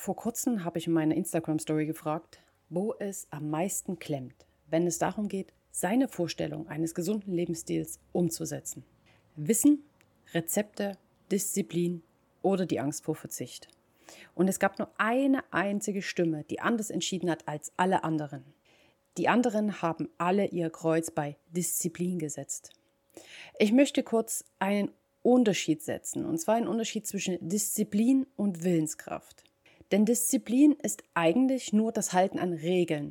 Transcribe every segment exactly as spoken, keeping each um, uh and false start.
Vor kurzem habe ich in meiner Instagram-Story gefragt, wo es am meisten klemmt, wenn es darum geht, seine Vorstellung eines gesunden Lebensstils umzusetzen. Wissen, Rezepte, Disziplin oder die Angst vor Verzicht. Und es gab nur eine einzige Stimme, die anders entschieden hat als alle anderen. Die anderen haben alle ihr Kreuz bei Disziplin gesetzt. Ich möchte kurz einen Unterschied setzen, und zwar einen Unterschied zwischen Disziplin und Willenskraft. Denn Disziplin ist eigentlich nur das Halten an Regeln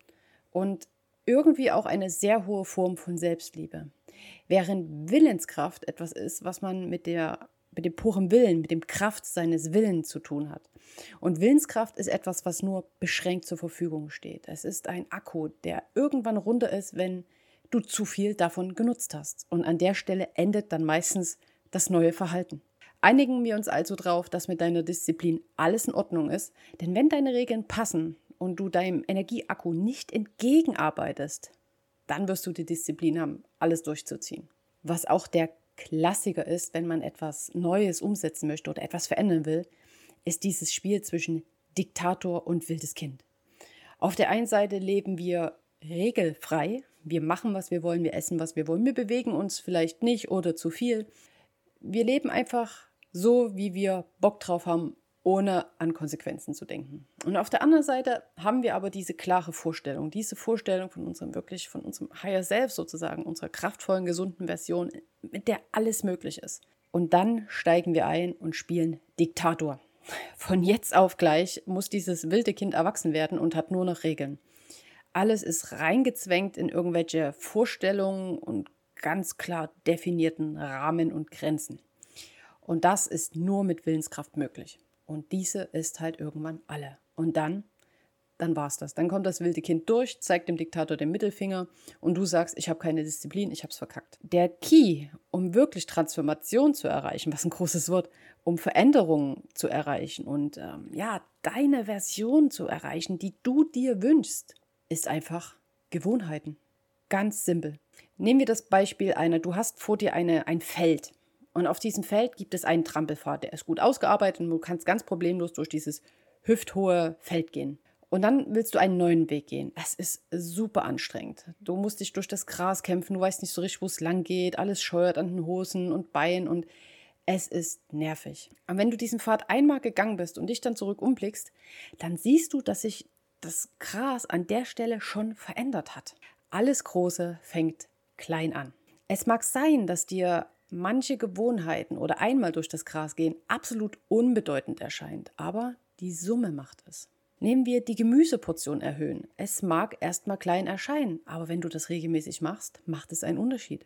und irgendwie auch eine sehr hohe Form von Selbstliebe. Während Willenskraft etwas ist, was man mit, der, mit dem puren Willen, mit dem Kraft seines Willens zu tun hat. Und Willenskraft ist etwas, was nur beschränkt zur Verfügung steht. Es ist ein Akku, der irgendwann runter ist, wenn du zu viel davon genutzt hast. Und an der Stelle endet dann meistens das neue Verhalten. Einigen wir uns also darauf, dass mit deiner Disziplin alles in Ordnung ist, denn wenn deine Regeln passen und du deinem Energieakku nicht entgegenarbeitest, dann wirst du die Disziplin haben, alles durchzuziehen. Was auch der Klassiker ist, wenn man etwas Neues umsetzen möchte oder etwas verändern will, ist dieses Spiel zwischen Diktator und wildes Kind. Auf der einen Seite leben wir regelfrei, wir machen, was wir wollen, wir essen, was wir wollen, wir bewegen uns vielleicht nicht oder zu viel. Wir leben einfach so, wie wir Bock drauf haben, ohne an Konsequenzen zu denken. Und auf der anderen Seite haben wir aber diese klare Vorstellung, diese Vorstellung von unserem wirklich, von unserem Higher Self sozusagen, unserer kraftvollen, gesunden Version, mit der alles möglich ist. Und dann steigen wir ein und spielen Diktator. Von jetzt auf gleich muss dieses wilde Kind erwachsen werden und hat nur noch Regeln. Alles ist reingezwängt in irgendwelche Vorstellungen und ganz klar definierten Rahmen und Grenzen. Und das ist nur mit Willenskraft möglich. Und diese ist halt irgendwann alle. Und dann, dann war's das. Dann kommt das wilde Kind durch, zeigt dem Diktator den Mittelfinger und du sagst, ich habe keine Disziplin, ich habe es verkackt. Der Key, um wirklich Transformation zu erreichen, was ein großes Wort, um Veränderungen zu erreichen und ähm, ja, deine Version zu erreichen, die du dir wünschst, ist einfach Gewohnheiten. Ganz simpel. Nehmen wir das Beispiel einer, du hast vor dir eine, ein Feld. Und auf diesem Feld gibt es einen Trampelpfad, der ist gut ausgearbeitet und du kannst ganz problemlos durch dieses hüfthohe Feld gehen. Und dann willst du einen neuen Weg gehen. Es ist super anstrengend. Du musst dich durch das Gras kämpfen, du weißt nicht so richtig, wo es lang geht. Alles scheuert an den Hosen und Beinen und es ist nervig. Und wenn du diesen Pfad einmal gegangen bist und dich dann zurück umblickst, dann siehst du, dass sich das Gras an der Stelle schon verändert hat. Alles Große fängt klein an. Es mag sein, dass dir manche Gewohnheiten oder einmal durch das Gras gehen absolut unbedeutend erscheint, aber die Summe macht es. Nehmen wir die Gemüseportion erhöhen. Es mag erstmal klein erscheinen, aber wenn du das regelmäßig machst, macht es einen Unterschied.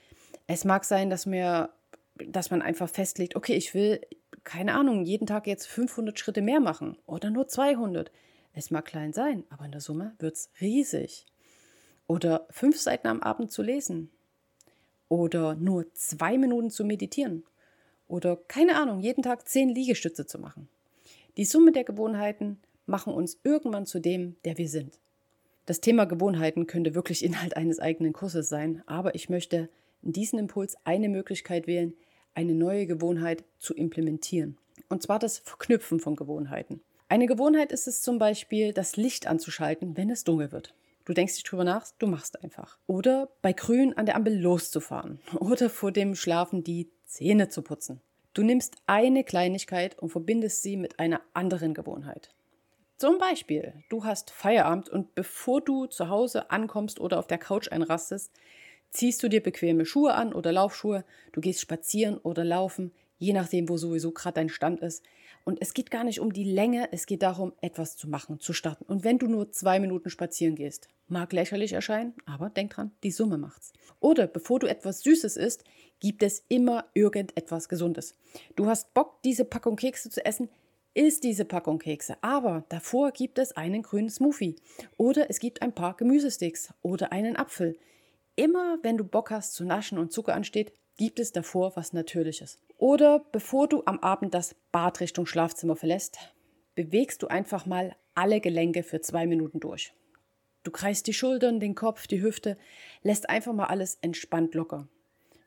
Es mag sein, dass, mir, dass man einfach festlegt, okay, ich will, keine Ahnung, jeden Tag jetzt fünfhundert Schritte mehr machen oder nur zweihundert. Es mag klein sein, aber in der Summe wird es riesig. Oder fünf Seiten am Abend zu lesen. Oder nur zwei Minuten zu meditieren. Oder, keine Ahnung, jeden Tag zehn Liegestütze zu machen. Die Summe der Gewohnheiten machen uns irgendwann zu dem, der wir sind. Das Thema Gewohnheiten könnte wirklich Inhalt eines eigenen Kurses sein, aber ich möchte in diesem Impuls eine Möglichkeit wählen, eine neue Gewohnheit zu implementieren. Und zwar das Verknüpfen von Gewohnheiten. Eine Gewohnheit ist es zum Beispiel, das Licht anzuschalten, wenn es dunkel wird. Du denkst nicht drüber nach, du machst einfach. Oder bei Grün an der Ampel loszufahren. Oder vor dem Schlafen die Zähne zu putzen. Du nimmst eine Kleinigkeit und verbindest sie mit einer anderen Gewohnheit. Zum Beispiel, du hast Feierabend und bevor du zu Hause ankommst oder auf der Couch einrastest, ziehst du dir bequeme Schuhe an oder Laufschuhe, du gehst spazieren oder laufen, je nachdem, wo sowieso gerade dein Stand ist. Und es geht gar nicht um die Länge, es geht darum, etwas zu machen, zu starten. Und wenn du nur zwei Minuten spazieren gehst, mag lächerlich erscheinen, aber denk dran, die Summe macht's. Oder bevor du etwas Süßes isst, gibt es immer irgendetwas Gesundes. Du hast Bock, diese Packung Kekse zu essen, isst diese Packung Kekse. Aber davor gibt es einen grünen Smoothie. Oder es gibt ein paar Gemüsesticks oder einen Apfel. Immer wenn du Bock hast zu naschen und Zucker ansteht, gibt es davor was Natürliches. Oder bevor du am Abend das Bad Richtung Schlafzimmer verlässt, bewegst du einfach mal alle Gelenke für zwei Minuten durch. Du kreist die Schultern, den Kopf, die Hüfte, lässt einfach mal alles entspannt locker.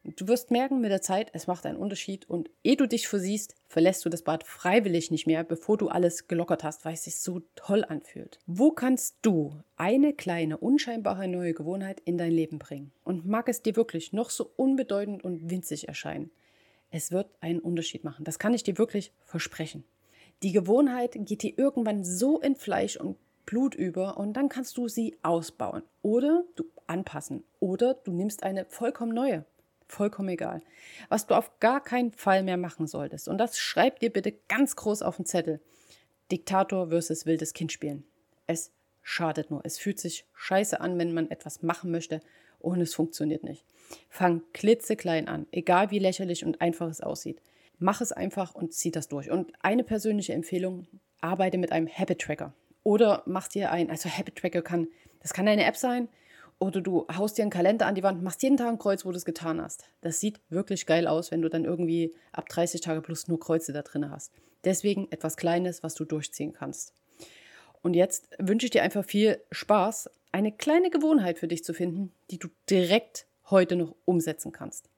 Du wirst merken mit der Zeit, es macht einen Unterschied und ehe du dich versiehst, verlässt du das Bad freiwillig nicht mehr, bevor du alles gelockert hast, weil es sich so toll anfühlt. Wo kannst du eine kleine, unscheinbare neue Gewohnheit in dein Leben bringen? Und mag es dir wirklich noch so unbedeutend und winzig erscheinen? Es wird einen Unterschied machen. Das kann ich dir wirklich versprechen. Die Gewohnheit geht dir irgendwann so in Fleisch und Blut über und dann kannst du sie ausbauen oder du anpassen oder du nimmst eine vollkommen neue. Vollkommen egal. Was du auf gar keinen Fall mehr machen solltest. Und das schreib dir bitte ganz groß auf den Zettel. Diktator versus wildes Kind spielen. Es schadet nur. Es fühlt sich scheiße an, wenn man etwas machen möchte und es funktioniert nicht. Fang klitzeklein an, egal wie lächerlich und einfach es aussieht. Mach es einfach und zieh das durch. Und eine persönliche Empfehlung, arbeite mit einem Habit-Tracker. Oder mach dir ein, also Habit-Tracker kann, das kann eine App sein, oder du haust dir einen Kalender an die Wand, machst jeden Tag ein Kreuz, wo du es getan hast. Das sieht wirklich geil aus, wenn du dann irgendwie ab dreißig Tage plus nur Kreuze da drin hast. Deswegen etwas Kleines, was du durchziehen kannst. Und jetzt wünsche ich dir einfach viel Spaß, eine kleine Gewohnheit für dich zu finden, die du direkt heute noch umsetzen kannst.